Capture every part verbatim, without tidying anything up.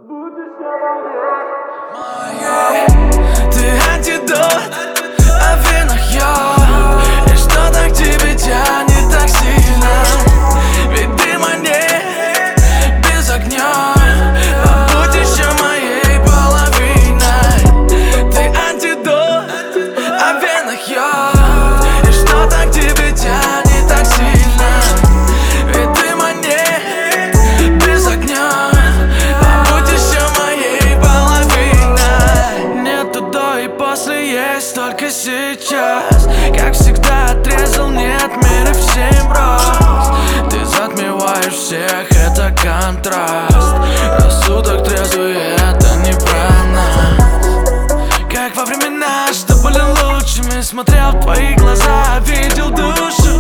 Ты антидот, а в венах йод. И что-то к тебе тянет так сильно. Ведь дыма нет без огня. Побудь еще моей половиной. Ты антидот, а в венах йод. И что-то к тебе тянет так сильно. Ведь дыма нет без огня. Побудь еще моей половиной. Нету до и после, есть только сейчас. Как всегда отрезал, нет мира в семь раз. Ты затмеваешь всех, это контраст. Рассудок трезвый, это не про нас. Как во времена, что были лучшими. Смотрел в твои глаза, видел душу.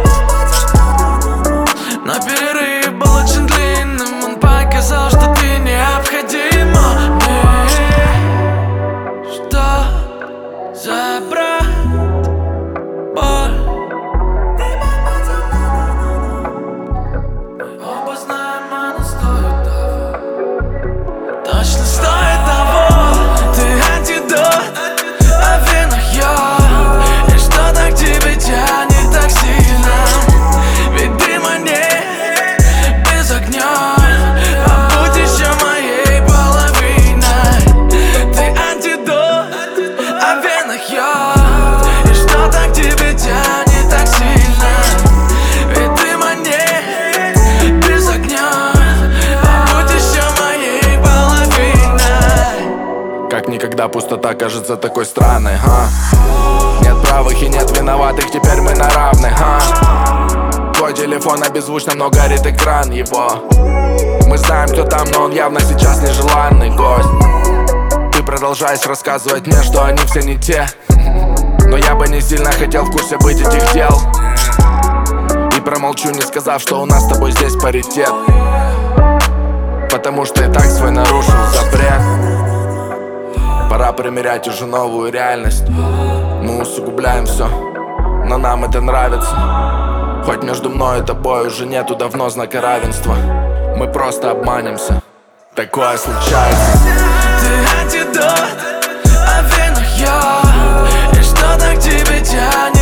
Но перерыв был очень длинным. Он показал, что ты необходима мне. Что забрать боль? Оба знаем, она стоит того. Точно стоит того. Ты антидот, а в венах йод. И что-то к тебе тянет так сильно. Ведь дыма нет без огня. Побудь еще моей половиной. Ты антидот, а в венах йод. И что-то к тебе тянет так сильно. Ведь дыма нет без огня. Побудь еще моей половиной. Как никогда пустота кажется такой странной, а? Нет правых и нет виноватых, теперь мы на равных, а? Твой телефон обезвучно, но горит экран его. Мы знаем, кто там, но он явно сейчас нежеланный гость. Ты продолжаешь рассказывать мне, что они все не те. Но я бы не сильно хотел в курсе быть этих дел. И промолчу, не сказав, что у нас с тобой здесь паритет. Потому что и так свой нарушил запрет. Пора примерять уже новую реальность. Мы усугубляем все, но нам это нравится. Хоть между мной и тобой уже нету давно знака равенства. Мы просто обманемся, такое случается. Ты антидот, а в венах йод. И что-то к тебе тянет